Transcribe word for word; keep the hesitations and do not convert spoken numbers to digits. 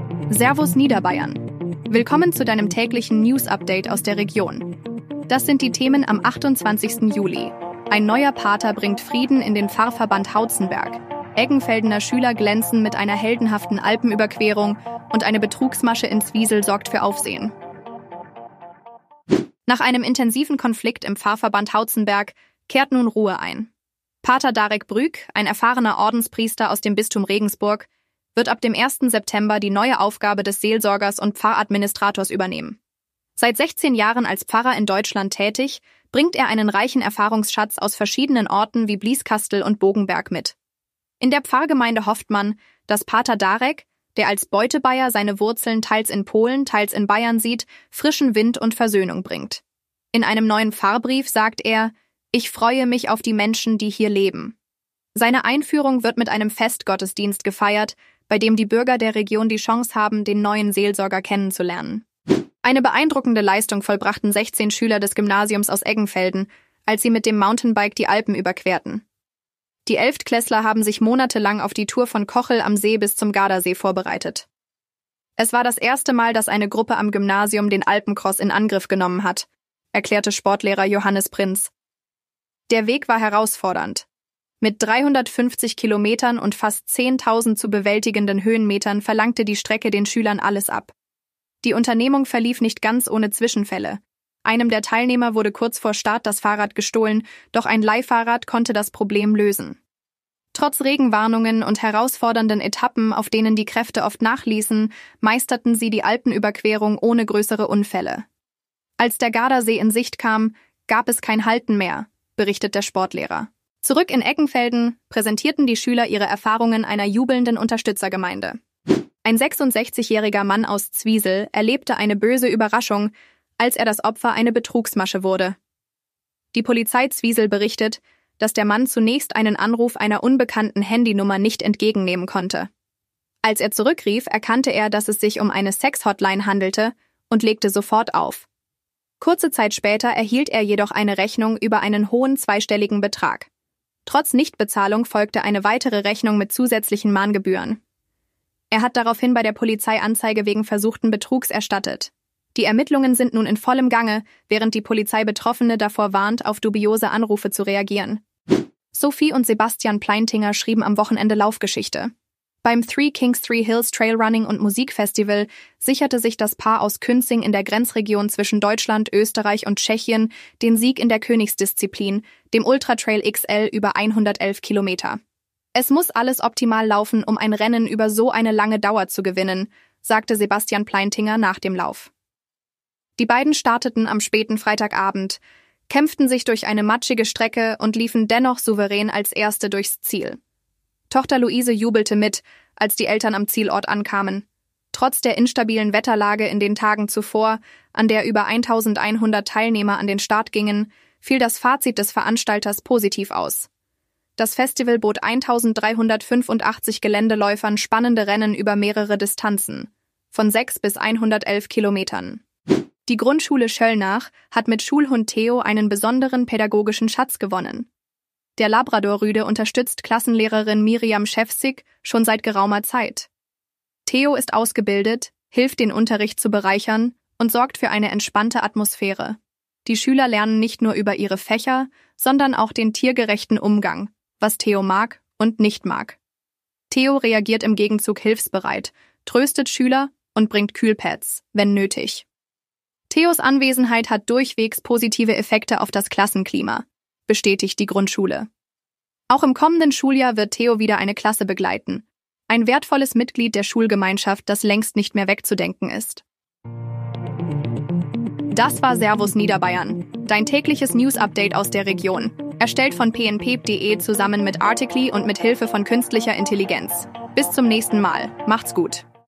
Servus Niederbayern. Willkommen zu deinem täglichen News-Update aus der Region. Das sind die Themen am achtundzwanzigsten Juli. Ein neuer Pater bringt Frieden in den Pfarrverband Hautzenberg. Eggenfeldener Schüler glänzen mit einer heldenhaften Alpenüberquerung und eine Betrugsmasche in Zwiesel sorgt für Aufsehen. Nach einem intensiven Konflikt im Pfarrverband Hautzenberg kehrt nun Ruhe ein. Pater Darek Brück, ein erfahrener Ordenspriester aus dem Bistum Regensburg, wird ab dem ersten September die neue Aufgabe des Seelsorgers und Pfarradministrators übernehmen. Seit sechzehn Jahren als Pfarrer in Deutschland tätig, bringt er einen reichen Erfahrungsschatz aus verschiedenen Orten wie Blieskastel und Bogenberg mit. In der Pfarrgemeinde hofft man, dass Pater Darek, der als Beutebayer seine Wurzeln teils in Polen, teils in Bayern sieht, frischen Wind und Versöhnung bringt. In einem neuen Pfarrbrief sagt er: Ich freue mich auf die Menschen, die hier leben. Seine Einführung wird mit einem Festgottesdienst gefeiert, bei dem die Bürger der Region die Chance haben, den neuen Seelsorger kennenzulernen. Eine beeindruckende Leistung vollbrachten sechzehn Schüler des Gymnasiums aus Eggenfelden, als sie mit dem Mountainbike die Alpen überquerten. Die Elftklässler haben sich monatelang auf die Tour von Kochel am See bis zum Gardasee vorbereitet. Es war das erste Mal, dass eine Gruppe am Gymnasium den Alpencross in Angriff genommen hat, erklärte Sportlehrer Johannes Prinz. Der Weg war herausfordernd. Mit dreihundertfünfzig Kilometern und fast zehntausend zu bewältigenden Höhenmetern verlangte die Strecke den Schülern alles ab. Die Unternehmung verlief nicht ganz ohne Zwischenfälle. Einem der Teilnehmer wurde kurz vor Start das Fahrrad gestohlen, doch ein Leihfahrrad konnte das Problem lösen. Trotz Regenwarnungen und herausfordernden Etappen, auf denen die Kräfte oft nachließen, meisterten sie die Alpenüberquerung ohne größere Unfälle. Als der Gardasee in Sicht kam, gab es kein Halten mehr, berichtet der Sportlehrer. Zurück in Eggenfelden präsentierten die Schüler ihre Erfahrungen einer jubelnden Unterstützergemeinde. Ein sechsundsechzigjähriger Mann aus Zwiesel erlebte eine böse Überraschung, als er das Opfer einer Betrugsmasche wurde. Die Polizei Zwiesel berichtet, dass der Mann zunächst einen Anruf einer unbekannten Handynummer nicht entgegennehmen konnte. Als er zurückrief, erkannte er, dass es sich um eine Sex-Hotline handelte und legte sofort auf. Kurze Zeit später erhielt er jedoch eine Rechnung über einen hohen zweistelligen Betrag. Trotz Nichtbezahlung folgte eine weitere Rechnung mit zusätzlichen Mahngebühren. Er hat daraufhin bei der Polizei Anzeige wegen versuchten Betrugs erstattet. Die Ermittlungen sind nun in vollem Gange, während die Polizei Betroffene davor warnt, auf dubiose Anrufe zu reagieren. Sophie und Sebastian Pleintinger schrieben am Wochenende Laufgeschichte. Beim Three Kings Three Hills Trailrunning und Musikfestival sicherte sich das Paar aus Künzing in der Grenzregion zwischen Deutschland, Österreich und Tschechien den Sieg in der Königsdisziplin, dem Ultratrail X L über hundertelf Kilometer. Es muss alles optimal laufen, um ein Rennen über so eine lange Dauer zu gewinnen, sagte Sebastian Pleintinger nach dem Lauf. Die beiden starteten am späten Freitagabend, kämpften sich durch eine matschige Strecke und liefen dennoch souverän als Erste durchs Ziel. Tochter Luise jubelte mit, als die Eltern am Zielort ankamen. Trotz der instabilen Wetterlage in den Tagen zuvor, an der über eintausendeinhundert Teilnehmer an den Start gingen, fiel das Fazit des Veranstalters positiv aus. Das Festival bot eintausenddreihundertfünfundachtzig Geländeläufern spannende Rennen über mehrere Distanzen, von sechs bis hundertelf Kilometern. Die Grundschule Schöllnach hat mit Schulhund Theo einen besonderen pädagogischen Schatz gewonnen. Der Labrador-Rüde unterstützt Klassenlehrerin Miriam Schäfzig schon seit geraumer Zeit. Theo ist ausgebildet, hilft den Unterricht zu bereichern und sorgt für eine entspannte Atmosphäre. Die Schüler lernen nicht nur über ihre Fächer, sondern auch den tiergerechten Umgang, was Theo mag und nicht mag. Theo reagiert im Gegenzug hilfsbereit, tröstet Schüler und bringt Kühlpads, wenn nötig. Theos Anwesenheit hat durchwegs positive Effekte auf das Klassenklima, bestätigt die Grundschule. Auch im kommenden Schuljahr wird Theo wieder eine Klasse begleiten. Ein wertvolles Mitglied der Schulgemeinschaft, das längst nicht mehr wegzudenken ist. Das war Servus Niederbayern, dein tägliches News-Update aus der Region. Erstellt von p n p punkt d e zusammen mit Articly und mit Hilfe von künstlicher Intelligenz. Bis zum nächsten Mal. Macht's gut.